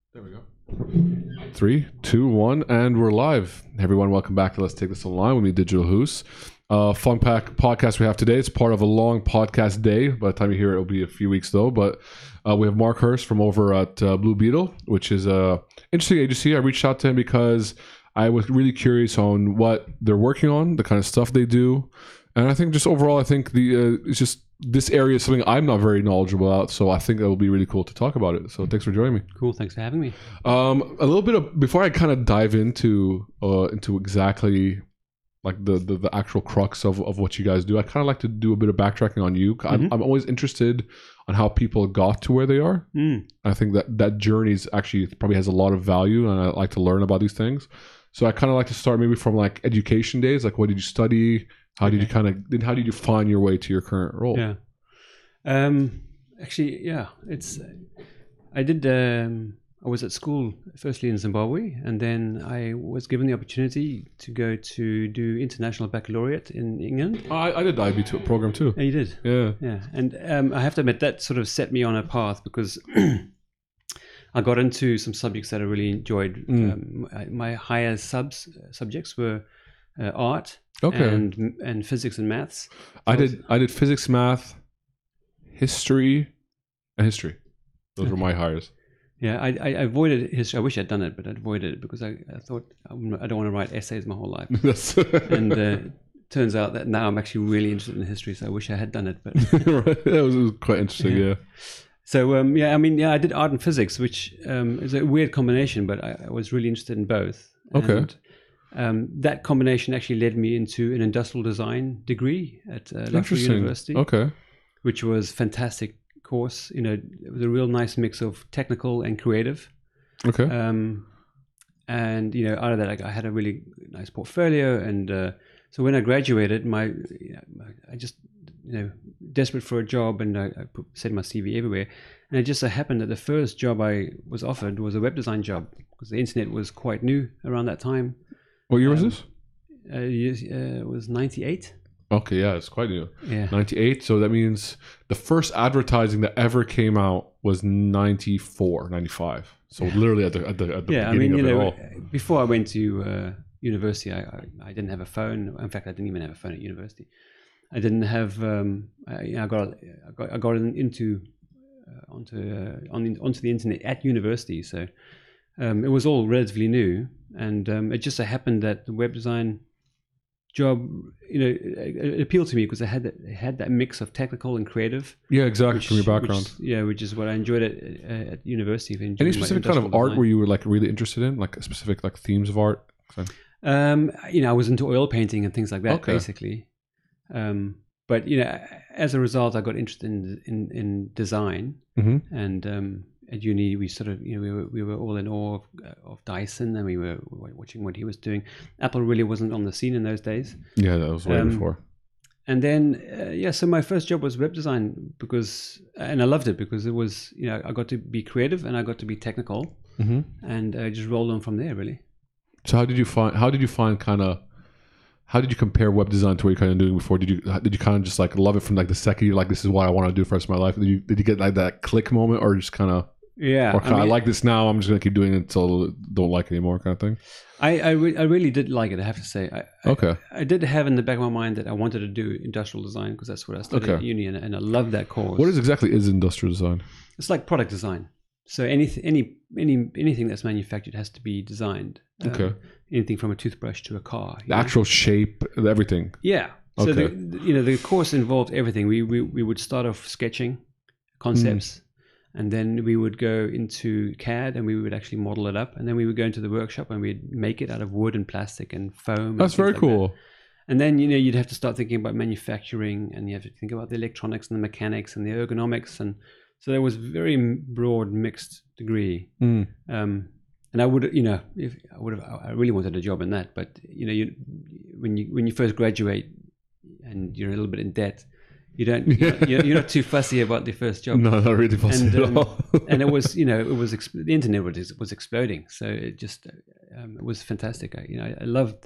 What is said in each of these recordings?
There we go. 3, 2, 1, and we're live. Everyone, welcome back to Let's Take This Online with me, Digital Hoos. Fun pack podcast we have today. It's part of a long podcast day. By the time you hear it, it'll be a few weeks though. But we have Mark Hurst from over at Blue Beetle, which is a interesting agency. I reached out to him because I was really curious on what they're working on, the kind of stuff they do, and I think just overall, I think it's just this area is something I'm not very knowledgeable about, so I think it will be really cool to talk about it. So thanks for joining me. Cool, thanks for having me. A little bit of before I kind of dive into exactly like the actual crux of what you guys do, I kind of like to do a bit of backtracking on you. I'm always interested on how people got to where they are. I think that journey is actually probably has a lot of value, and I like to learn about these things. So I kind of like to start maybe from like education days, like what did you study? How did you find your way to your current role? Yeah. Actually, yeah, I was at school firstly in Zimbabwe, and then I was given the opportunity to go to do international baccalaureate in England. I did the IB program too. Oh, you did? Yeah. Yeah. And I have to admit that sort of set me on a path because I got into some subjects that I really enjoyed. My higher subjects were art, and physics and maths. I did physics, math, history, and history. Those were my hires. Yeah, I avoided history. I wish I'd done it, but I avoided it because I thought I don't want to write essays my whole life. And turns out that now I'm actually really interested in history, so I wish I had done it. But right. It was quite interesting, yeah. So I did art and physics, which is a weird combination, but I was really interested in both. Okay. And, that combination actually led me into an industrial design degree at Loughborough University. Okay. Which was fantastic course. You know, it was a real nice mix of technical and creative. Okay. And you know, out of that, I had a really nice portfolio, and so when I graduated, I just desperate for a job, and I sent my CV everywhere, and it just so happened that the first job I was offered was a web design job because the internet was quite new around that time. What year was this? It was 98. Okay, yeah, it's quite new. Yeah. 98, so that means the first advertising that ever came out was 94, 95. So literally at the beginning of it all. Before I went to university, I didn't have a phone. In fact, I didn't even have a phone at university. I didn't have. I got onto the internet at university, so it was all relatively new, and it just so happened that the web design job, it appealed to me because it had that mix of technical and creative. Yeah, exactly, from your background. Which is what I enjoyed at university. Any specific kind of art were you like really interested in, like specific like themes of art? I was into oil painting and things like that, basically. But as a result, I got interested in design, and at uni we sort of we were all in awe of Dyson, and we were watching what he was doing. Apple really wasn't on the scene in those days. Yeah, that was way before. And then so my first job was web design and I loved it because it was I got to be creative and I got to be technical, and I just rolled on from there really. So how did you compare web design to what you're kind of doing before? Did you kind of just like love it from like the second you're like, this is what I want to do for the rest of my life? Did you get like that click moment, or just kind of I like this now, I'm just gonna keep doing it until I don't like it anymore kind of thing? I really did like it, I have to say. I did have in the back of my mind that I wanted to do industrial design because that's what I studied at uni, and I loved that course. What exactly is industrial design? It's like product design. So anything that's manufactured has to be designed. Anything from a toothbrush to a car. The actual shape, everything. Yeah. So the course involved everything. We would start off sketching concepts, and then we would go into CAD and we would actually model it up, and then we would go into the workshop and we'd make it out of wood and plastic and foam. That's very cool. That. And then you'd have to start thinking about manufacturing, and you have to think about the electronics and the mechanics and the ergonomics, and so there was very broad mixed degree. And I would, I really wanted a job in that. But when you first graduate and you're a little bit in debt, you're not too fussy about the first job. No, not really fussy at all. And it was, the internet was exploding, so it just it was fantastic. I loved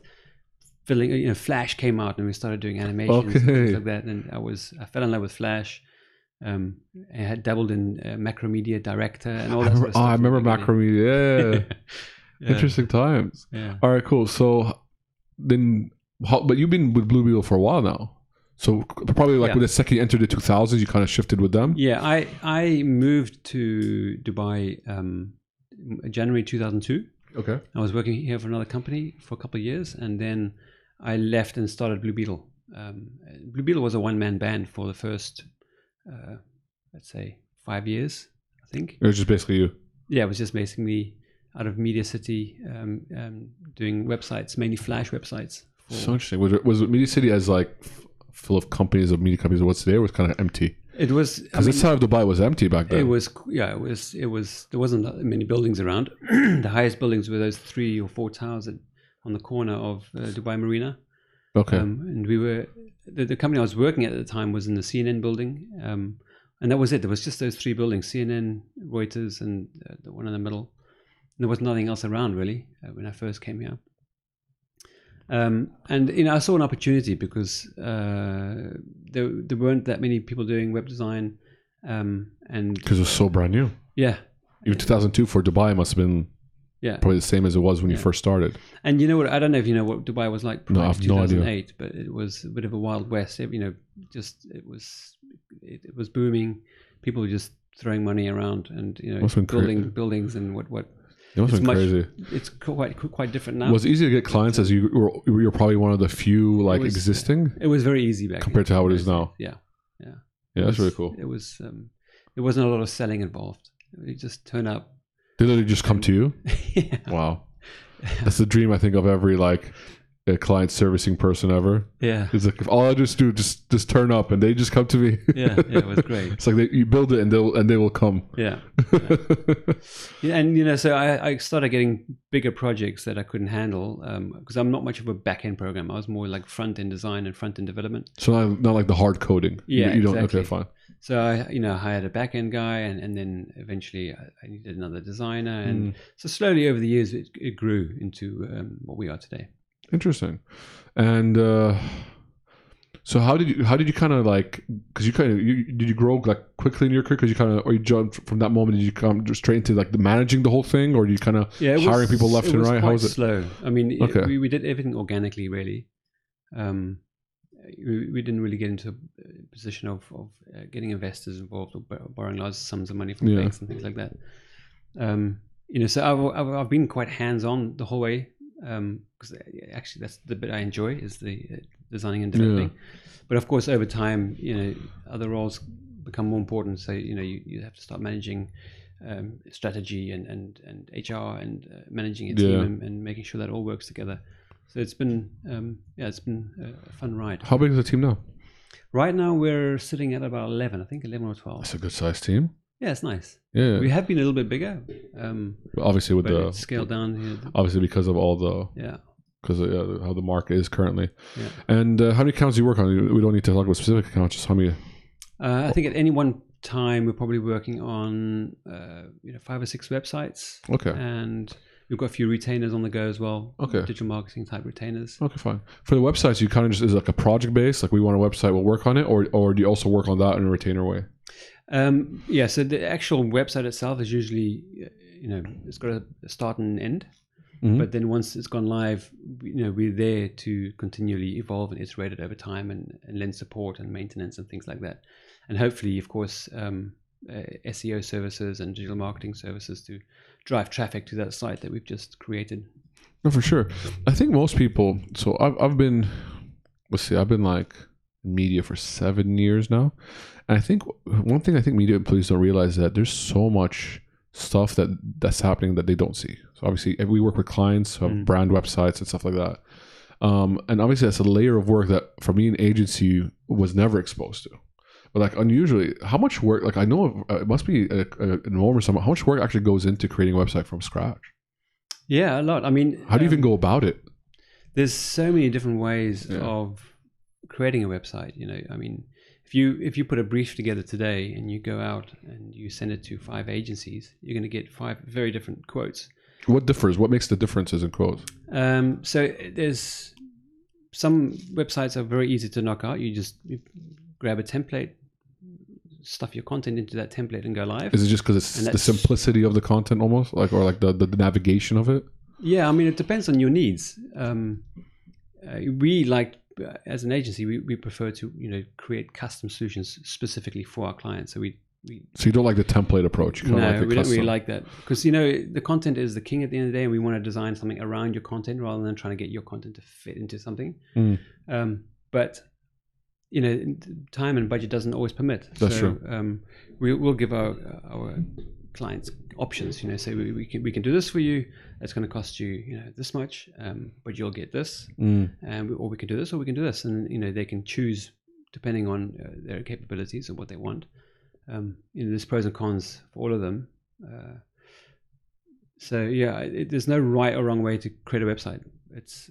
filling. Flash came out and we started doing animations and things like that, and I fell in love with Flash. I had dabbled in Macromedia Director and all that sort of stuff. I remember Macromedia. Yeah. Yeah. Interesting times. Yeah. All right, cool. So then, but you've been with Blue Beetle for a while now. So probably like Yeah. with the second you entered the 2000s, you kind of shifted with them. Yeah, I moved to Dubai January 2002. Okay. I was working here for another company for a couple of years, and then I left and started Blue Beetle. Blue Beetle was a one-man band for the first, let's say, 5 years, I think. It was just basically you. Yeah, it was just basically out of Media City, doing websites, mainly Flash websites. So interesting. Was it Media City as like full of companies of media companies? What's there was kind of empty. It was Because this side of Dubai was empty back then. It was there wasn't that many buildings around. The highest buildings were those 3 or 4 towers on the corner of Dubai Marina. Okay. And we were the company I was working at the time was in the CNN building, and that was it. There was just those 3 buildings: CNN, Reuters, and the one in the middle. There was nothing else around really when I first came here. And I saw an opportunity because there weren't that many people doing web design, and Because it was so brand new. yeah, Even 2002 for Dubai must have been yeah. probably the same as it was when you first started. And you know what? I don't know if you know what Dubai was like No, prior I to have no idea. 2008, but it was a bit of a wild west. It was booming. People were just throwing money around and Must have been building buildings and what. It must have been crazy. It's quite different now. Was it easy to get clients as you were probably one of the few like was- existing It was very easy back compared to how it is now? Yeah. Yeah, that's really cool. It was. There wasn't a lot of selling involved. You just turn up. They literally just come to you. Yeah. Wow, that's the dream I think of every like a client servicing person ever. Yeah. It's like if all I just do just turn up and they just come to me. Yeah. It was great. It's like you build it and they will come. Yeah. Yeah, and so I started getting bigger projects that I couldn't handle because I'm not much of a back-end programmer. I was more like front-end design and front-end development. So not like the hard coding. Yeah, you don't. exactly. Okay, fine. So I hired a back-end guy, and then eventually I needed another designer, and so slowly over the years it grew into what we are today. Interesting. And so how did you kind of like, because did you grow like quickly in your career, because you kind of, or you jumped from that moment, did you come just straight into like the managing the whole thing, or do you kind of hiring people left and right? How was it? Slow. I mean, Okay. we did everything organically, really. We didn't really get into a position of getting investors involved or borrowing large sums of money from banks and things like that. So I've been quite hands-on the whole way, because actually that's the bit I enjoy, is the designing and developing. But of course, over time, other roles become more important. So you have to start managing strategy and HR and managing a team and making sure that all works together. So it's been a fun ride. How big is the team now? Right now we're sitting at about 11, I think 11 or 12. That's a good sized team. Yeah, it's nice. Yeah. We have been a little bit bigger. Obviously with but the it's scaled down here. obviously because of all the because of how the market is currently. Yeah. And how many accounts do you work on? We don't need to talk about specific accounts. Just how many? I think at any one time we're probably working on 5 or 6 websites. Okay. And we've got a few retainers on the go as well. Okay. Digital marketing type retainers. Okay, fine. For the websites, you kind of just is like a project base, like we want a website, we'll work on it, or do you also work on that in a retainer way? So the actual website itself is usually, it's got a start and an end. Mm-hmm. But then once it's gone live, we're there to continually evolve and iterate it over time and lend support and maintenance and things like that. And hopefully, of course, SEO services and digital marketing services to drive traffic to that site that we've just created. No, for sure. I think most people. So I've been like in media for 7 years now, and I think one thing media employees don't realize is that there's so much stuff that's happening that they don't see. So obviously, we work with clients who have brand websites and stuff like that, and obviously that's a layer of work that for me an agency was never exposed to. But like unusually, how much work? Like I know it must be an enormous amount. How much work actually goes into creating a website from scratch? Yeah, a lot. I mean, how do you even go about it? There's so many different ways of creating a website. I mean, if you put a brief together today and you go out and you send it to 5 agencies, you're going to get 5 very different quotes. What differs? What makes the differences in quotes? So there's some websites are very easy to knock out. You grab a template, stuff your content into that template and go live. Is it just because it's the simplicity of the content almost, like, or like the navigation of it? Yeah, I mean, it depends on your needs. We like, as an agency, we prefer to, you know, create custom solutions specifically for our clients. So So you don't like the template approach? No, we don't really like that, because, you know, the content is the king at the end of the day, and we want to design something around your content rather than trying to get your content to fit into something. But, you know, time and budget doesn't always permit. That's true. We'll give our clients options. You know, say we can do this for you. It's going to cost you, you know, this much, but you'll get this, or we can do this, or we can do this, and, you know, they can choose depending on their capabilities and what they want. You know, there's pros and cons for all of them. So yeah, there's no right or wrong way to create a website. It's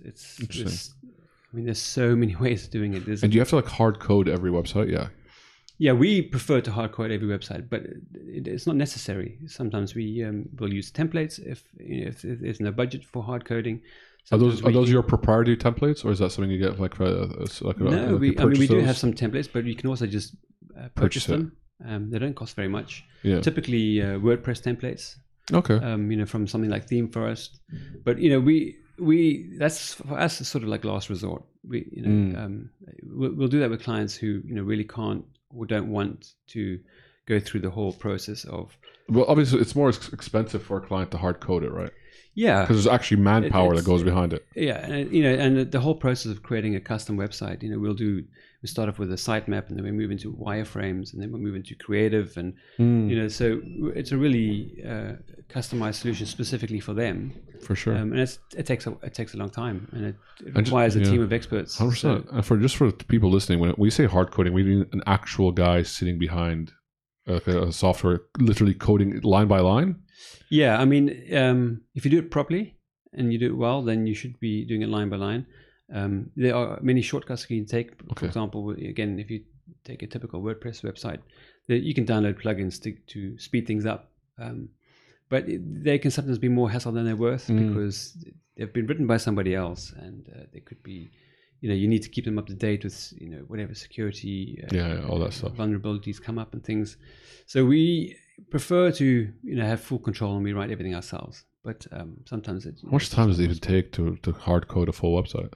I mean, there's so many ways of doing it. And do you have to like hard code every website? Yeah, we prefer to hard code every website, but it's not necessary. Sometimes we will use templates if there's no budget for hard coding. Are those your proprietary templates, or is that something you get like no? We do have some templates, but you can also just purchase them. They don't cost very much. Yeah. Typically WordPress templates. Okay. You know, from something like ThemeForest, but, you know, we that's for us is sort of like last resort. We, you know, we'll do that with clients who, you know, really can't or don't want to go through the whole process of. Well, obviously, it's more expensive for a client to hard code it, right? Yeah, because there's actually manpower that goes behind it. Yeah, and, you know, and the whole process of creating a custom website, you know, we start off with a sitemap, and then we move into wireframes, and then we move into creative, and you know, so it's a really customized solution specifically for them. For sure, and it takes a long time, and it requires a team of experts. 100%. So. And for people listening, when we say hard coding, we mean an actual guy sitting behind a software, literally coding line by line. Yeah, I mean, if you do it properly and you do it well, then you should be doing it line by line. There are many shortcuts you can take. For example, again, if you take a typical WordPress website, you can download plugins to speed things up. But they can sometimes be more hassle than they're worth because they've been written by somebody else, and they could be, you know, you need to keep them up to date with, you know, whatever security, all that stuff, vulnerabilities come up and things. So we prefer to, you know, have full control, and we write everything ourselves. But sometimes how much time does it even take to hard code a full website?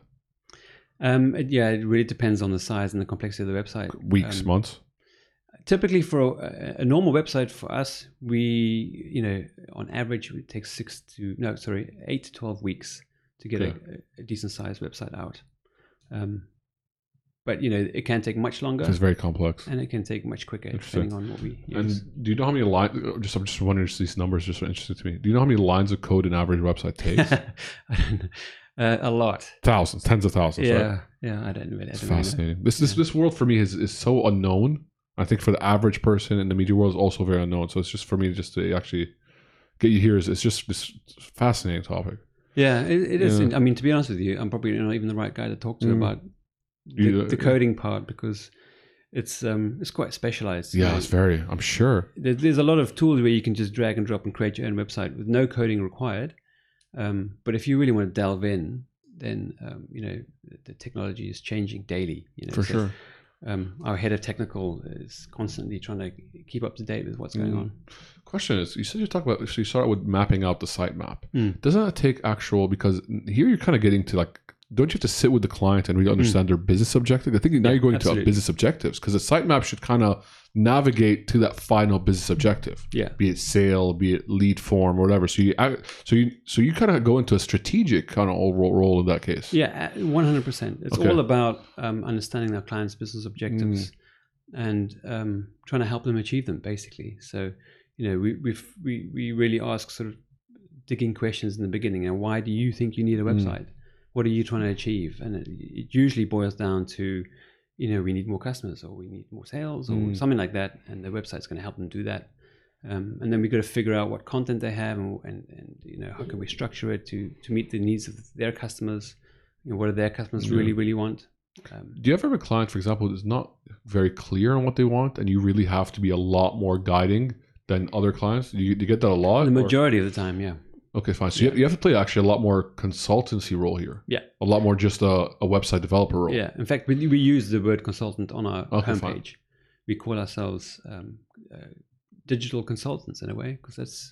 It really depends on the size and the complexity of the website. Weeks, months. Typically, for a normal website for us, we, you know, on average, it takes 8 to 12 weeks to get a decent sized website out. But, you know, it can take much longer. It's very complex, and it can take much quicker depending on what we use. And do you know how many lines? I'm just wondering. These numbers just are interesting to me. Do you know how many lines of code an average website takes? I don't know. A lot. Thousands, tens of thousands. Yeah, right? yeah. I don't really. It's fascinating. This world for me is so unknown. I think for the average person in the media world is also very unknown. So it's just for me just to actually get you here. It's just this fascinating topic. Yeah, it is. I mean, to be honest with you, I'm probably not even the right guy to talk to about the coding part, because it's quite specialized. Yeah, it's very. I'm sure there's a lot of tools where you can just drag and drop and create your own website with no coding required. But if you really want to delve in, then you know, the technology is changing daily. You know, for sure. Our head of technical is constantly trying to keep up to date with what's going on. Question is, you said you start with mapping out the sitemap. Doesn't that take actual, because here you're kind of getting to like, don't you have to sit with the client and really understand their business objective? I think now you're going to business objectives, because the sitemap should kind of navigate to that final business objective. Yeah. Be it sale, be it lead form, or whatever. So you kind of go into a strategic kind of role in that case. Yeah, 100%. It's all about understanding our client's business objectives and trying to help them achieve them, basically. So, you know, we really ask sort of digging questions in the beginning. And why do you think you need a website? What are you trying to achieve? And it usually boils down to, you know, we need more customers, or we need more sales, or something like that. And the website's going to help them do that. And then we've got to figure out what content they have, and you know, how can we structure it to meet the needs of their customers? You know, what do their customers really, really want? Do you ever have a client, for example, who's not very clear on what they want, and you really have to be a lot more guiding than other clients? Do you get that a lot? The majority of the time, yeah. Okay, fine. So you have to play actually a lot more consultancy role here. Yeah. A lot more just a website developer role. Yeah. In fact, we use the word consultant on our homepage. we call ourselves digital consultants in a way, because that's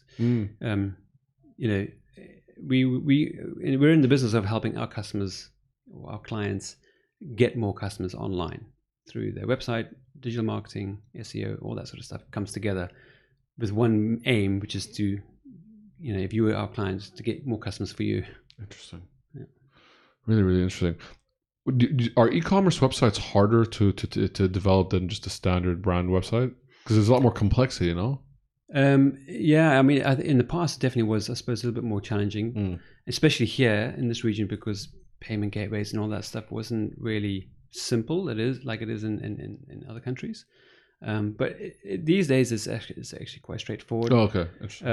we're in the business of helping our customers, or our clients, get more customers online through their website, digital marketing, SEO, all that sort of stuff comes together with one aim, which is to, if you were our clients, to get more customers for you. Interesting. Yeah. Really, really interesting. Are e-commerce websites harder to develop than just a standard brand website? Because there's a lot more complexity, Yeah, I mean, in the past, it definitely was, I suppose, a little bit more challenging, especially here in this region, because payment gateways and all that stuff wasn't really simple. It is like it is in other countries. But these days, it's actually quite straightforward. Oh, okay.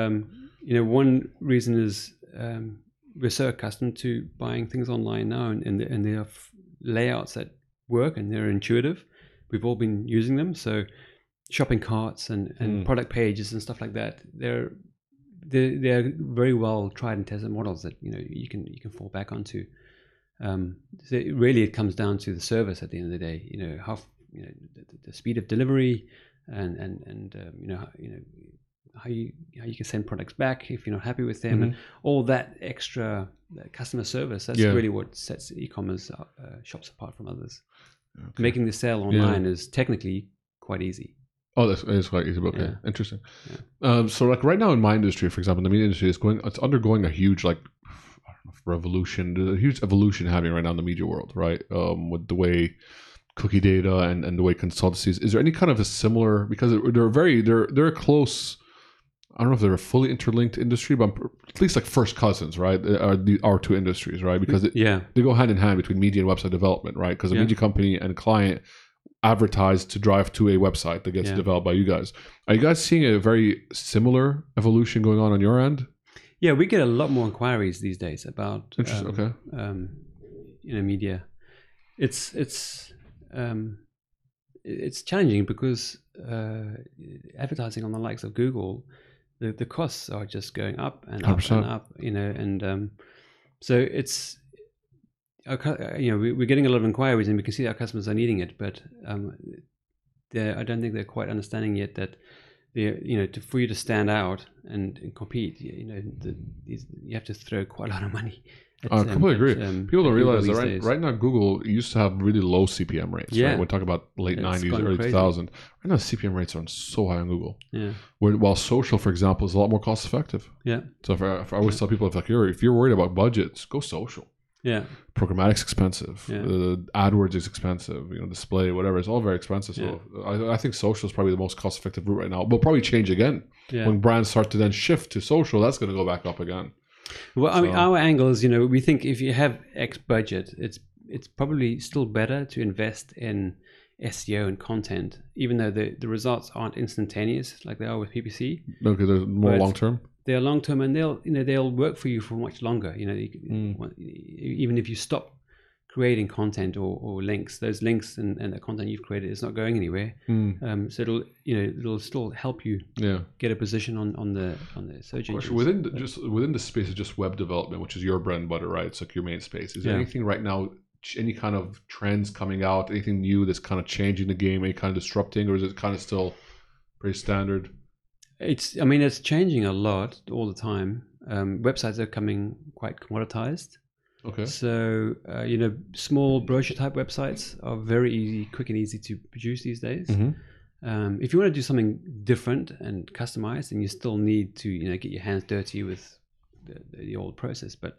One reason is we're so accustomed to buying things online now, and they have layouts that work and they're intuitive. We've all been using them, so shopping carts and product pages and stuff like that, they're very well tried and tested models that you can fall back onto. So really, it comes down to the service at the end of the day. How the speed of delivery and how you can send products back if you're not happy with them, and all that extra customer service. That's really what sets e-commerce shops apart from others. Okay. Making the sale online is technically quite easy. Oh, it's quite easy. Okay, interesting. Yeah. So, like right now in my industry, for example, the media industry it's undergoing a huge revolution. There's a huge evolution happening right now in the media world, right? With the way cookie data and the way consultancies. Is there any kind of a similar, because they're a close, I don't know if they're a fully interlinked industry, but at least like first cousins, right? Our two industries, right? Because they go hand in hand between media and website development, right? Because a media company and client advertise to drive to a website that gets developed by you guys. Are you guys seeing a very similar evolution going on your end? Yeah, we get a lot more inquiries these days about media. It's challenging because advertising on the likes of Google, the costs are just going up and up 100%. And up, and so it's we're getting a lot of inquiries and we can see our customers are needing it, but I don't think they're quite understanding yet that for you to stand out and compete, you have to throw quite a lot of money. I completely agree. People don't realize that right now Google used to have really low CPM rates. Yeah. Right? We're talking about late 90s, early 2000s. Right now CPM rates are so high on Google. Yeah. While social, for example, is a lot more cost effective. Yeah. So if I always tell people, if you're worried about budgets, go social. Yeah. Programmatic's expensive. Yeah. AdWords is expensive. Display, whatever. It's all very expensive. So I think social is probably the most cost effective route right now. But probably change again. Yeah. When brands start to then shift to social, that's going to go back up again. Well, I mean, our angle is, we think if you have X budget, it's probably still better to invest in SEO and content, even though the results aren't instantaneous like they are with PPC. Okay, they're more long term. They're long term, and they'll work for you for much longer. Even if you stop creating content or links, those links and the content you've created is not going anywhere. So it'll still help you get a position on the search engine. Within the space of just web development, which is your bread and butter, right? It's like your main space. Is there anything right now, any kind of trends coming out, anything new that's kind of changing the game, any kind of disrupting, or is it kind of still pretty standard? It's changing a lot all the time. Websites are becoming quite commoditized. Okay. So, small brochure type websites are very quick and easy to produce these days. Mm-hmm. If you want to do something different and customized, then you still need to, get your hands dirty with the old process. But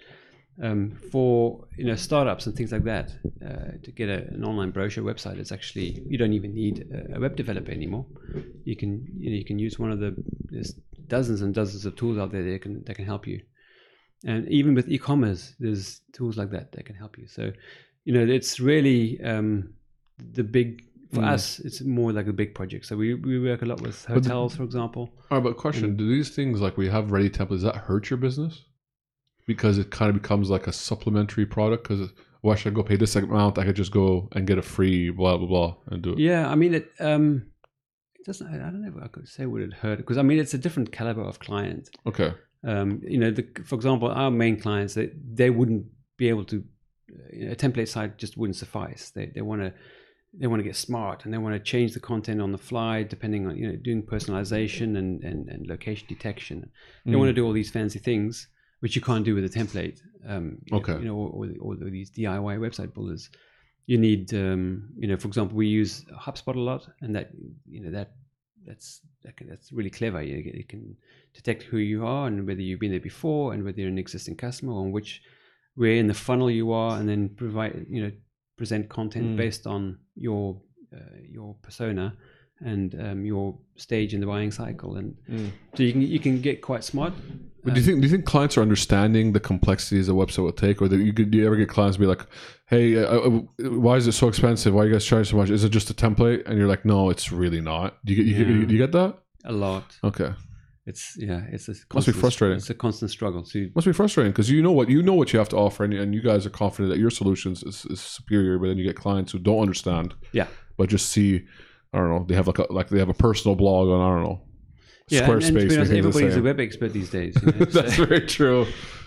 for startups and things like that, to get an online brochure website, it's actually, you don't even need a web developer anymore. You can use one of there's dozens and dozens of tools out there that can help you. And even with e-commerce, there's tools like that can help you. So, it's really the big, for us, it's more like a big project. So we work a lot with hotels, for example. All right, but question, do these things like we have ready templates, does that hurt your business? Because it kind of becomes like a supplementary product? Because why should I go pay this amount? I could just go and get a free blah, blah, blah and do it. Yeah, I mean, it doesn't, I don't know if I could say would it hurt. Because, it's a different caliber of client. Okay. For example, our main clients, they wouldn't be able to, a template site just wouldn't suffice. They want to they want to get smart and they want to change the content on the fly, depending on, doing personalization and location detection. They want to do all these fancy things, which you can't do with a template. Okay. Or these DIY website builders. You need, for example, we use HubSpot a lot, and that's really clever. It can detect who you are and whether you've been there before and whether you're an existing customer, or where in the funnel you are, and then present content based on your persona and your stage in the buying cycle, and so you can get quite smart. But do you think clients are understanding the complexities a website will take, or do you ever get clients be like, "Hey, why is it so expensive? Why you guys charge so much? Is it just a template?" And you're like, "No, it's really not." Do you get that? A lot. Okay. It's a constant, must be frustrating. It's a constant struggle. Must be frustrating because you know what you have to offer, and you guys are confident that your solutions is superior. But then you get clients who don't understand. Yeah. But just see, I don't know. They have they have a personal blog on, I don't know, Squarespace. And to be honest, everybody's a web expert these days. That's very true.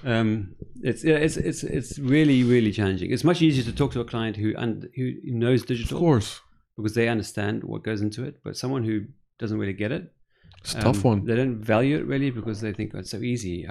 It's really, really challenging. It's much easier to talk to a client who knows digital, of course, because they understand what goes into it. But someone who doesn't really get it, it's a tough one. They don't value it really because they think it's so easy.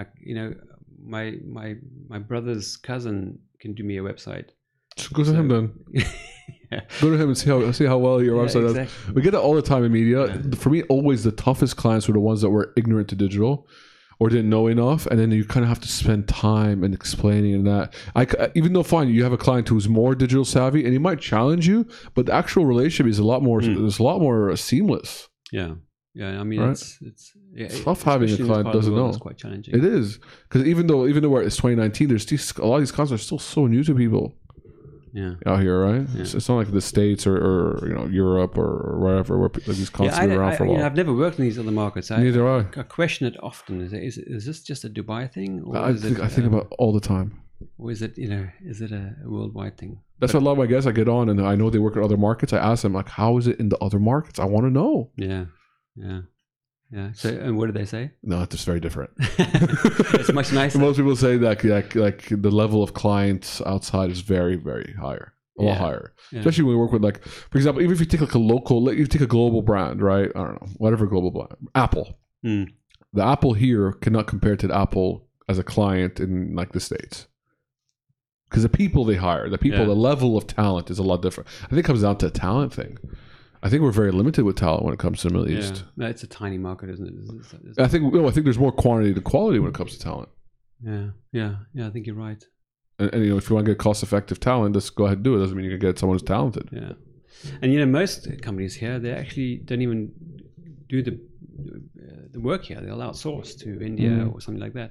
My brother's cousin can do me a website. Just go to him then. Yeah. Go to him and see how well your website does. We get that all the time in media. Yeah. For me, always the toughest clients were the ones that were ignorant to digital or didn't know enough, and then you kind of have to spend time and explaining and that. Even though fine, you have a client who's more digital savvy and he might challenge you, but the actual relationship is a lot more. It's a lot more seamless. Yeah. Yeah, I mean, right? it's tough having a client doesn't know. It's quite challenging. It is, because even though it's 2019, there's a lot of these concepts are still so new to people. Yeah, out here, right? Yeah. It's not like the States or Europe or wherever where these concepts have been around for a while. I've never worked in these other markets. Neither I question it often. Is this just a Dubai thing? Or I think about it all the time. Or is it a worldwide thing? That's what a lot of my guests I get on, and I know they work in other markets. I ask them like, how is it in the other markets? I want to know. Yeah. So, and what do they say? No, it's just very different. It's much nicer. Most people say that like the level of clients outside is very, very higher, a lot higher. Yeah. Especially when we work with, like, for example, even if you take like you take a global brand, right? I don't know, whatever global brand, Apple. The Apple here cannot compare to the Apple as a client in like the States. Because the people they hire, the level of talent is a lot different. I think it comes down to a talent thing. I think we're very limited with talent when it comes to the Middle East. No, it's a tiny market, isn't it? I think there's more quantity than quality when it comes to talent. Yeah. I think you're right. And if you want to get cost-effective talent, just go ahead and do it. Doesn't mean you can get someone who's talented. Yeah, and most companies here, they actually don't even do the work here. They'll outsource to India or something like that.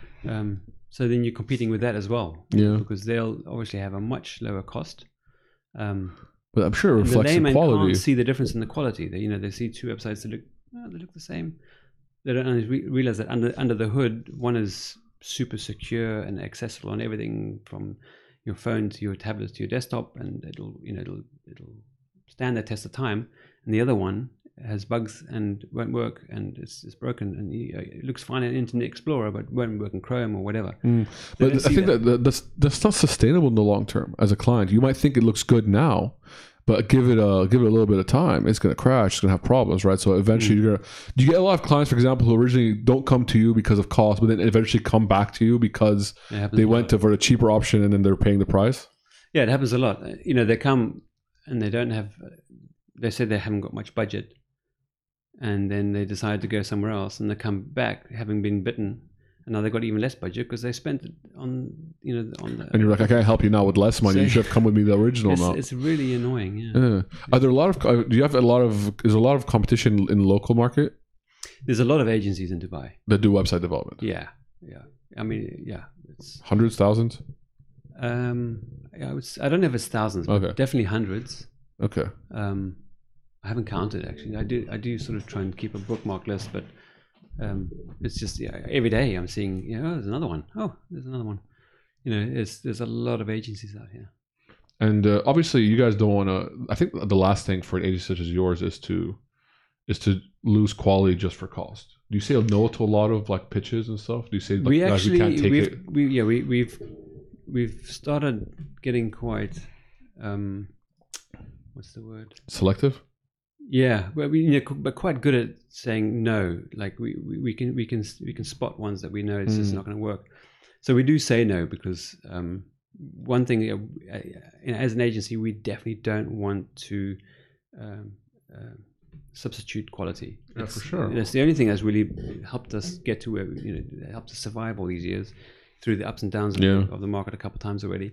So then you're competing with that as well. Yeah, because they'll obviously have a much lower cost. But I'm sure it reflects the quality. Can't see the difference in the quality. They see two websites that look the same. They don't realize that under the hood, one is super secure and accessible on everything from your phone to your tablet to your desktop, and it'll stand the test of time. And the other one has bugs and won't work, and it's broken, and it looks fine in Internet Explorer, but won't work in Chrome or whatever. But I think that's not sustainable in the long term. As a client, you might think it looks good now, but give it a little bit of time, it's going to crash. It's going to have problems, right? So eventually, do you get a lot of clients, for example, who originally don't come to you because of cost, but then eventually come back to you because they went for a cheaper option and then they're paying the price? Yeah, it happens a lot. They come and they say they haven't got much budget, and then they decide to go somewhere else, and they come back having been bitten, and now they've got even less budget because they spent it on the. And you're like, I can't help you now with less money. You should have come with me the original. Now it's really annoying. Yeah. Are there a lot of? Do you have a lot of? Is there a lot of competition in the local market? There's a lot of agencies in Dubai that do website development. Yeah. I mean, it's hundreds, thousands. I don't know if it's thousands, but definitely hundreds. Okay. I haven't counted actually. I do sort of try and keep a bookmark list, but it's just every day I'm seeing there's another one. Oh, there's another one. There's a lot of agencies out here. And obviously, you guys don't want to. I think the last thing for an agency such as yours is to lose quality just for cost. Do you say no to a lot of like pitches and stuff? Do you say we can't take it? We've started getting quite what's the word? Selective. Yeah, well, we're quite good at saying no. Like we can spot ones that we know it's just not going to work. So we do say no because one thing, as an agency, we definitely don't want to substitute quality. Yeah, for sure. That's the only thing that's really helped us get to where helped us survive all these years through the ups and downs of the market a couple of times already.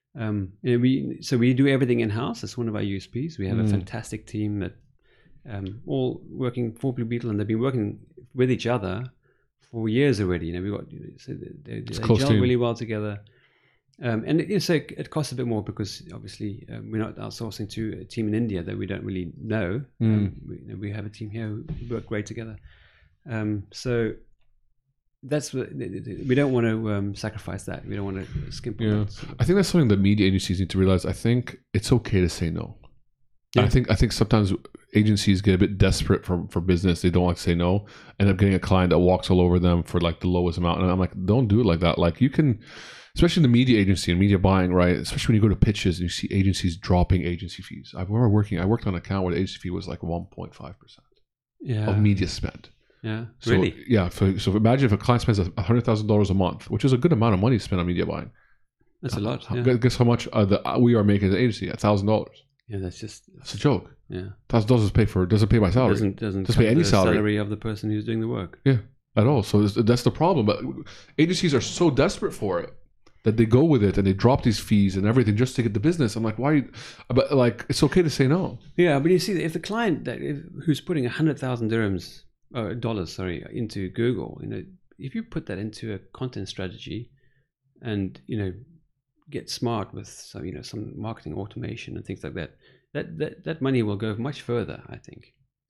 We do everything in house. That's one of our USPs. We have a fantastic team that all working for Blue Beetle, and they've been working with each other for years already. They gel really well together. And it costs a bit more because obviously we're not outsourcing to a team in India that we don't really know. We have a team here who work great together. So that's what we don't want to sacrifice that. We don't want to skimp on that. I think that's something that media agencies need to realize. I think it's okay to say no. Yeah. I think sometimes agencies get a bit desperate for business. They don't like to say no, end up getting a client that walks all over them for like the lowest amount. And I'm like, don't do it like that. Like you can, especially in the media agency and media buying, right? Especially when you go to pitches and you see agencies dropping agency fees. I worked on an account where the agency fee was like 1.5% of media spend. Yeah, so, really? Yeah. So imagine if a client spends $100,000 a month, which is a good amount of money to spend on media buying. That's a lot. Yeah. Guess how much we are making as an agency? $1,000. Yeah, that's a joke. Yeah, $1,000 doesn't pay my salary. Doesn't pay any salary of the person who's doing the work. Yeah, at all. So that's the problem. But agencies are so desperate for it that they go with it and they drop these fees and everything just to get the business. I'm like, why? But like, it's okay to say no. Yeah, but you see, if the client who's putting 100,000 dollars into Google, if you put that into a content strategy, and get smart with some marketing automation and things like that, that money will go much further, I think.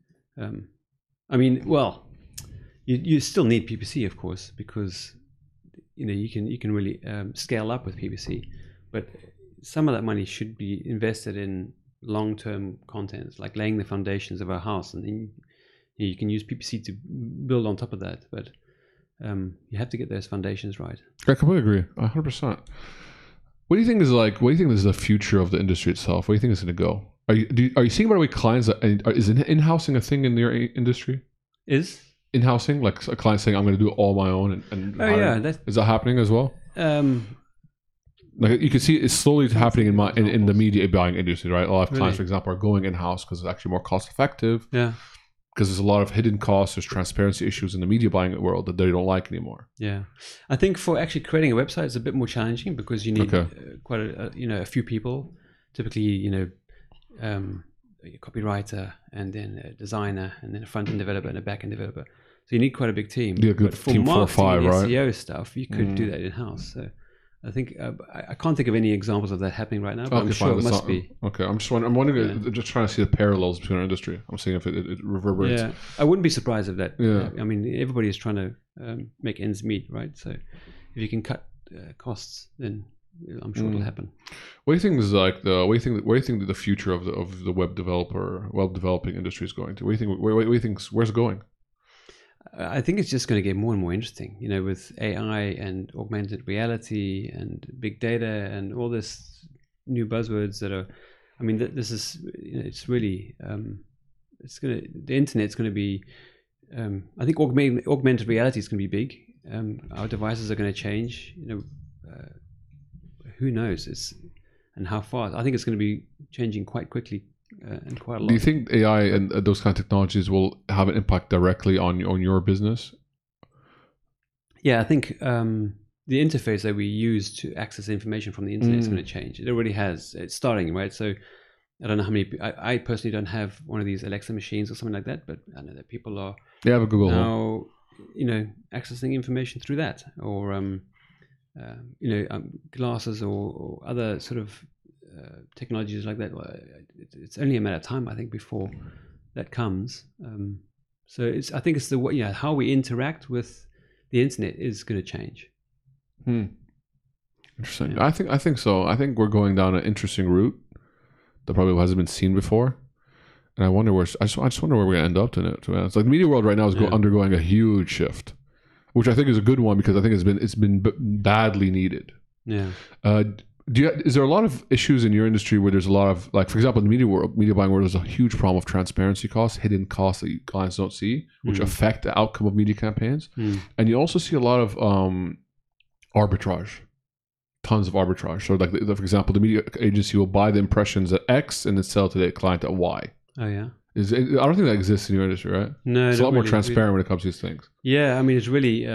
You still need PPC, of course, because you can really scale up with PPC, but some of that money should be invested in long-term content, like laying the foundations of a house, and then you can use PPC to build on top of that. But you have to get those foundations right. I completely agree, 100%. What do you think is the future of the industry itself? Where do you think it's going to go? Are you seeing by the way clients is in-housing a thing in your industry? Is in-housing, like a client saying I'm going to do it all my own and is that happening as well? Like you can see it's slowly happening in the media buying industry, right? A lot of clients, for example, are going in-house because it's actually more cost effective. Yeah. Because there's a lot of hidden costs, there's transparency issues in the media buying world that they don't like anymore. Yeah, I think for actually creating a website is a bit more challenging because you need quite a few people. Typically, a copywriter and then a designer and then a front-end developer and a back-end developer. So you need quite a big team. Yeah, good team, 4 or 5, right? SEO stuff, you could do that in-house. So I think I can't think of any examples of that happening right now, but I'm sure it must be. Okay, I'm just trying to see the parallels between our industry. I'm seeing if it reverberates. Yeah, I wouldn't be surprised if that. Yeah, I mean, everybody is trying to make ends meet, right? So if you can cut costs, then I'm sure it'll happen. What do you think is where do you think the future of the web developing industry is going to? What do you think where's it going? I think it's just going to get more and more interesting, with AI and augmented reality and big data and all this new buzzwords that are, this is, it's really, the internet's going to be, I think augmented reality is going to be big. Our devices are going to change, who knows and how fast. I think it's going to be changing quite quickly. And quite a lot. Do you think AI and those kind of technologies will have an impact directly on your business? Yeah, I think the interface that we use to access information from the internet is going to change. It already has. It's starting, right? So I don't know how many. I personally don't have one of these Alexa machines or something like that, but I know that people are. Yeah, I have a Google now, accessing information through that, or glasses or other sort of. Technologies like that. It's only a matter of time, I think, before that comes. So I think it's the way, how we interact with the internet is going to change. Interesting. Yeah. I think so. I think we're going down an interesting route that probably hasn't been seen before, and I wonder I just wonder where we're going to end up in it. It's like the media world right now is undergoing a huge shift, which I think is a good one because I think it's been badly needed. Yeah. Is there a lot of issues in your industry where there's a lot of, like, for example, in the media buying world, there's a huge problem of transparency costs, hidden costs that clients don't see, which affect the outcome of media campaigns. And you also see a lot of arbitrage, tons of arbitrage. So, like, for example, the media agency will buy the impressions at X and then sell to the client at Y. Oh, yeah. I don't think that exists in your industry, right? No, it's a lot more transparent when it comes to these things. Yeah, I mean, it's really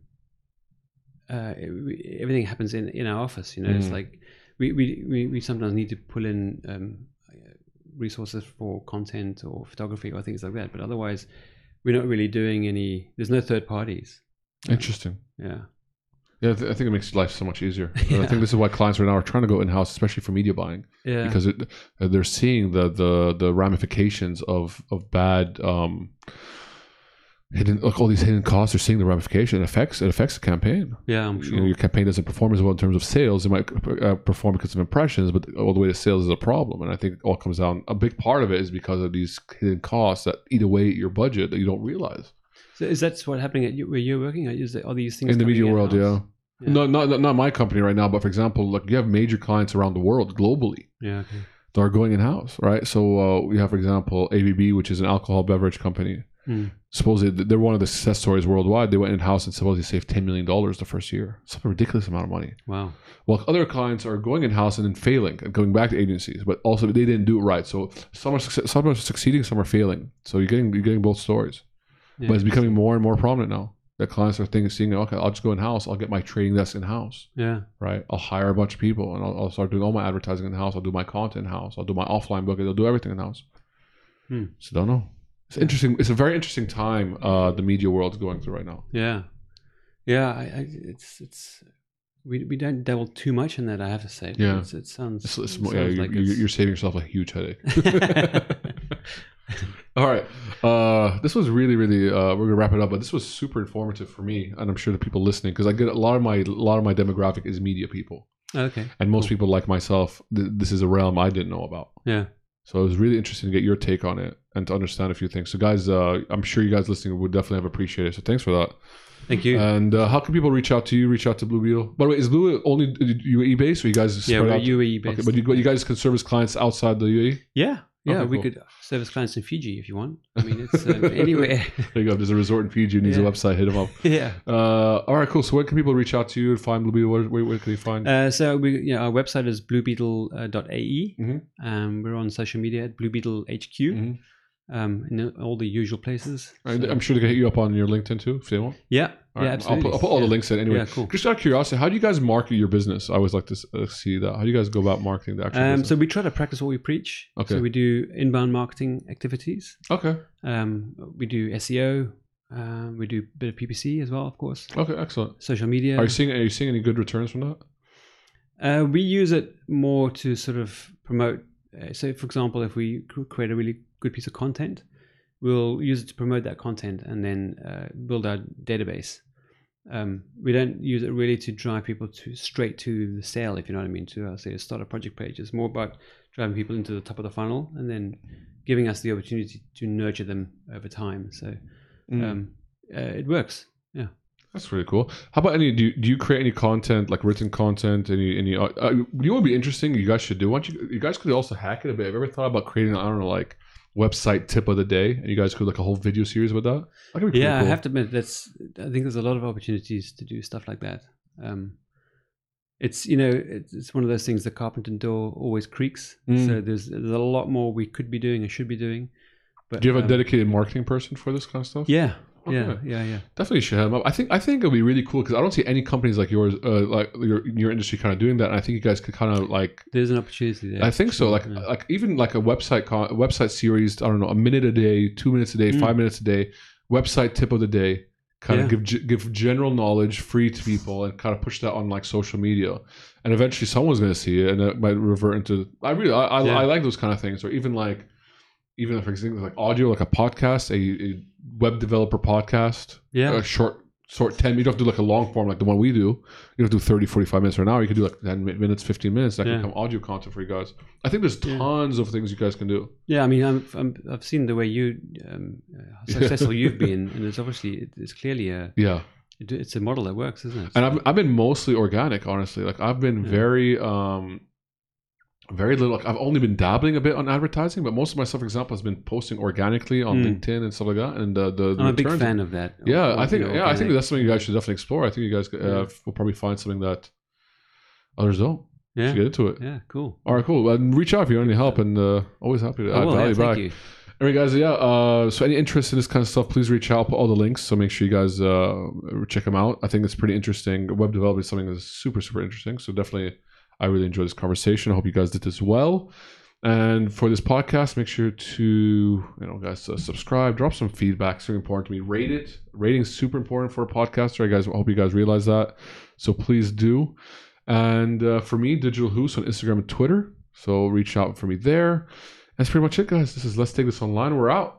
everything happens in our office. You know, it's like we sometimes need to pull in resources for content or photography or things like that, but otherwise, we're not really doing any. There's no third parties. Interesting. Yeah. Yeah, I think it makes life so much easier. Yeah. I think this is why clients right now are trying to go in-house, especially for media buying, because they're seeing the ramifications of bad hidden, like all these hidden costs. They're seeing the ramification. It affects the campaign. Yeah, I'm sure. You know, your campaign doesn't perform as well in terms of sales. It might perform because of impressions, but all the way to sales is a problem. And I think it all comes down. A big part of it is because of these hidden costs that eat away at your budget that you don't realize. So is that what's happening at where you're working? Are these things in the media world? Yeah. No, not my company right now. But for example, like you have major clients around the world globally. Yeah. Okay. That are going in house, right? So we have, for example, ABB, which is an alcohol beverage company. Supposedly, they're one of the success stories worldwide. They went in house and supposedly saved $10 million the first year. It's a ridiculous amount of money. Wow. While other clients are going in house and then failing and going back to agencies, but also they didn't do it right. So some are succeeding, some are failing. So you're getting both stories. Yeah, but it's becoming more and more prominent now that clients are seeing, okay, I'll just go in house. I'll get my trading desk in house. Yeah. Right. I'll hire a bunch of people and I'll start doing all my advertising in house. I'll do my content in house. I'll do my offline booking. I'll do everything in house. So don't know. It's interesting. It's a very interesting time the media world is going through right now. Yeah. Yeah. It's we don't dabble too much in that, I have to say. Yeah. It sounds like you're saving yourself a huge headache. All right. This was really, really. We're gonna wrap it up, but this was super informative for me, and I'm sure the people listening, because I get a lot of my demographic is media people. Okay. And most people like myself, this is a realm I didn't know about. Yeah. So it was really interesting to get your take on it and to understand a few things. So guys, I'm sure you guys listening would definitely have appreciated it. So thanks for that. Thank you. And how can people reach out to you? Reach out to Blue Beetle. By the way, is Blue only UAE based, or you guys? Yeah, we're UAE based. Okay, but you guys can service clients outside the UAE. Yeah. Yeah, okay, we could service clients in Fiji if you want. I mean, it's anywhere. There you go. There's a resort in Fiji who needs a website. Hit them up. Yeah. All right, cool. So where can people reach out to you and find Blue Beetle? Where can they find? So our website is bluebeetle.ae. We're on social media at Blue Beetle HQ. In all the usual places. I'm sure they can hit you up on your LinkedIn too if they want. Yeah. Right. Yeah, absolutely. I'll put all the links in anyway. Yeah, cool. Just out of curiosity, how do you guys market your business? I always like to see that. How do you guys go about marketing the actual business? So we try to practice what we preach. Okay. So we do inbound marketing activities. Okay. We do SEO. We do a bit of PPC as well, of course. Okay, excellent. Social media. Are you seeing any good returns from that? We use it more to sort of promote. So, for example, if we create a really good piece of content, we'll use it to promote that content and then build our database. We don't use it really to drive people straight to the sale, if you know what I mean, to say a starter project page. It's more about driving people into the top of the funnel and then giving us the opportunity to nurture them over time. So it works. Yeah. That's really cool. How about do you create any content, like written content? You know what would be interesting? You guys should do. You guys could also hack it a bit. Have you ever thought about creating, I don't know, like website tip of the day, and you guys could like a whole video series with that? Cool. I have to admit I think there's a lot of opportunities to do stuff like that. It's it's one of those things, the carpenter door always creaks. So there's a lot more we could be doing and should be doing. But do you have a dedicated marketing person for this kind of stuff? Yeah. Okay. Yeah. Definitely should have them up. I think it'll be really cool because I don't see any companies like yours, like your industry, kind of doing that. And I think you guys could kind of like. There's an opportunity there. I think so. Like even like a website series. I don't know, a minute a day, 2 minutes a day, 5 minutes a day. Website tip of the day. Kind of give general knowledge free to people and kind of push that on like social media, and eventually someone's going to see it and it might revert into. I like those kind of things, or even for example, like audio, like a podcast, a web developer podcast. Yeah. A short 10, you don't have to do like a long form like the one we do. You don't have to do 30, 45 minutes or an hour. You can do like 10 minutes, 15 minutes. That can become audio content for you guys. I think there's tons of things you guys can do. Yeah, I mean, I've seen the way you, how successful you've been, and it's obviously, it's clearly a It's a model that works, isn't it? And I've been mostly organic, honestly. Like I've been very little. Like I've only been dabbling a bit on advertising, but most of my stuff, for example, has been posting organically on LinkedIn and stuff like that. And I'm a big fan of that. Yeah, I think that's something you guys should definitely explore. I think you guys will probably find something that others don't. Yeah, get into it. Yeah, cool. All right, cool. And reach out if you need any help, and always happy to add value back. You. Anyway, guys, so any interest in this kind of stuff, please reach out. I'll put all the links, so make sure you guys check them out. I think it's pretty interesting. Web development is something that's super, super interesting. So definitely, I really enjoyed this conversation. I hope you guys did as well. And for this podcast, make sure to, guys, subscribe, drop some feedback. It's very important to me. Rate it. Rating is super important for a podcaster. I hope you guys realize that. So please do. And for me, Digital Hoos on Instagram and Twitter. So reach out for me there. That's pretty much it, guys. This is Let's Take This Online. We're out.